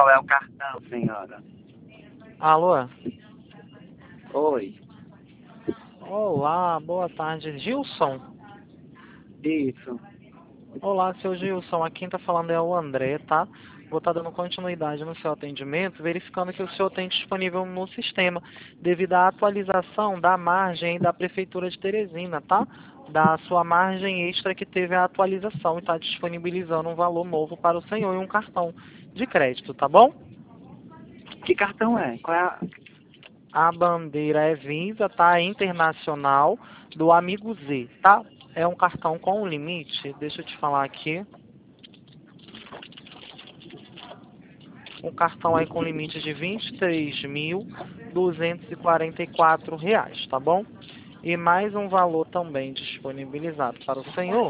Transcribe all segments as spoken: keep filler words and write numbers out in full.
Qual é o cartão, senhora? Alô? Oi. Olá, boa tarde. Gilson? Isso. Olá, seu Gilson. Aqui quem tá falando é o André, tá? Vou estar dando continuidade no seu atendimento, verificando que o senhor tem disponível no sistema, devido à atualização da margem da Prefeitura de Teresina, tá? Da sua margem extra que teve a atualização e está disponibilizando um valor novo para o senhor e um cartão de crédito, tá bom? Que cartão é? Qual é a... A bandeira é Visa, tá? Internacional, do Amigo Z, tá? É um cartão com limite, deixa eu te falar aqui. Um cartão aí com limite de vinte e três mil duzentos e quarenta e quatro reais, tá bom? E mais um valor também disponibilizado para o senhor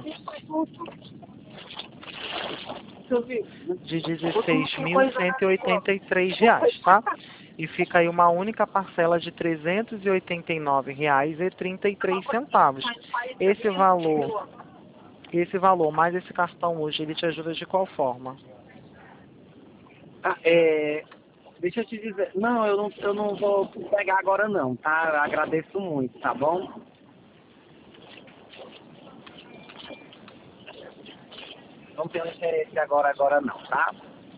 de dezesseis mil cento e oitenta e três reais, tá? E fica aí uma única parcela de trezentos e oitenta e nove reais e trinta e três centavos. Esse valor, esse valor mais esse cartão hoje, ele te ajuda de qual forma? Ah, é... Deixa eu te dizer. Não, eu não, eu não vou pegar agora não, tá? Eu agradeço muito, tá bom? Não tenho interesse agora, agora não, tá?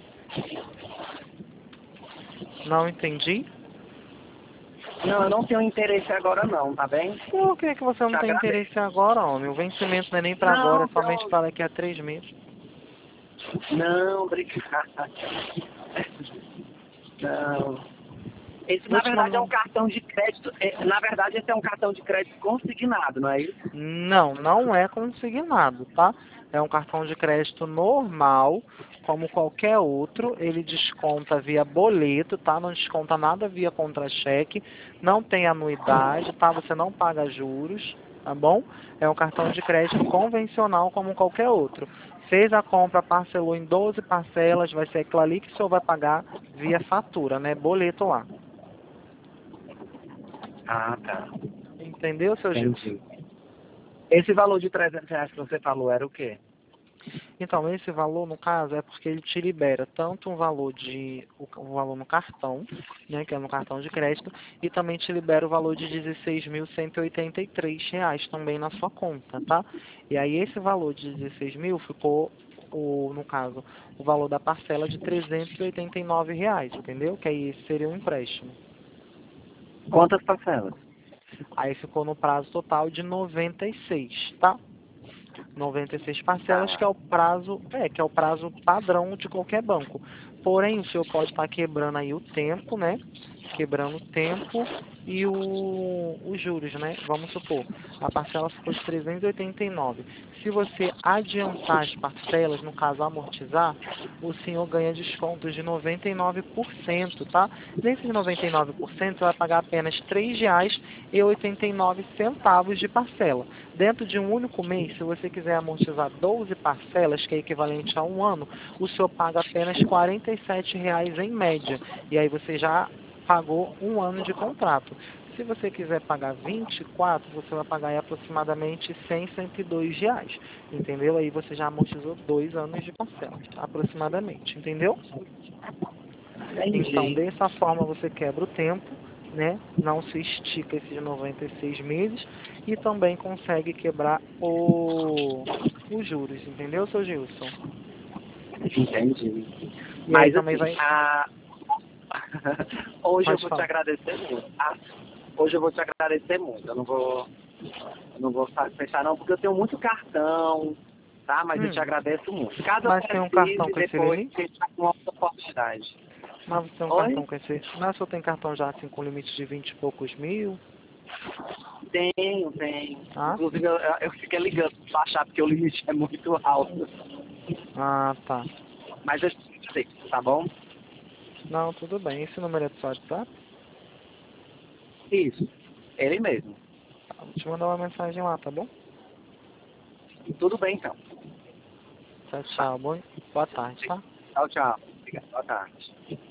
Não entendi. Não, eu não tenho interesse agora não, tá bem? Por que, que você não Te tem agradeço. interesse agora, homem? O vencimento não é nem para agora, é Não, somente pronto. para daqui a três meses. Não, obrigado. Não. Esse, Vou na te verdade, é mandar um um... cartão de crédito. é, Na verdade, esse é um cartão de crédito consignado, não é isso? Não, não é consignado, tá? É um cartão de crédito normal, como qualquer outro. Ele desconta via boleto, tá? Não desconta nada via contra-cheque. Não tem anuidade, tá? Você não paga juros, tá bom? É um cartão de crédito convencional, como qualquer outro. Fez a compra, parcelou em doze parcelas, vai ser aquilo ali que o senhor vai pagar via fatura, né? Boleto lá. Ah, tá. Entendeu, seu Gilson? Entendi. Esse valor de trezentos reais que você falou era o quê? Então, esse valor, no caso, é porque ele te libera tanto um valor de o um valor no cartão, né, que é no cartão de crédito, e também te libera o valor de dezesseis mil cento e oitenta e três reais também na sua conta, tá? E aí esse valor de dezesseis mil ficou o, no caso, o valor da parcela de trezentos e oitenta e nove reais, entendeu? Que aí esse seria um empréstimo. Quantas parcelas? Aí ficou no prazo total de noventa e seis, tá? noventa e seis parcelas, que é Tá. o prazo, é, que é o prazo padrão de qualquer banco. Porém, o senhor pode estar quebrando aí o tempo, né? Quebrando o tempo e o, os juros, né? Vamos supor, a parcela ficou de trezentos e oitenta e nove. Se você adiantar as parcelas, no caso amortizar, o senhor ganha descontos de noventa e nove por cento, tá? Nesses noventa e nove por cento, você vai pagar apenas três reais e oitenta e nove centavos de parcela. Dentro de um único mês, se você quiser amortizar doze parcelas, que é equivalente a um ano, o senhor paga apenas quarenta e sete reais em média. E aí você já pagou um ano de contrato. Se você quiser pagar vinte e quatro, você vai pagar aí aproximadamente cem, cento e dois reais. Entendeu? Aí você já amortizou dois anos de parcelas, aproximadamente. Entendeu? Então, Entendi. dessa forma, você quebra o tempo, né? Não se estica esses noventa e seis meses e também consegue quebrar o, os juros, entendeu, seu Gilson? Entendi. E aí Mas também assim, vai... a... hoje eu Pode vou te falar. agradecer muito, tá? Hoje eu vou te agradecer muito. Eu não vou, eu não vou fa- fechar não, porque eu tenho muito cartão, tá? Mas eu te Hum, agradeço muito. Caso eu mas tem um cartão precise, com esse depois limite? você está com outra oportunidade. Mas você tem um Oi? cartão com esse... Mas o senhor tem cartão já assim com limite de vinte e poucos mil? Tenho, tenho. Ah, sim. Inclusive eu, eu fiquei ligando pra baixar porque o limite é muito alto. Ah, tá. Mas eu te sei, tá bom? Não, tudo bem. Esse número é do seu WhatsApp? Isso. Ele mesmo. Tá, vou te mandar uma mensagem lá, tá bom? Tudo bem então. Tchau, Tá. tchau. Boa, boa tarde, tá? Tchau, tchau. Obrigado. Boa tarde.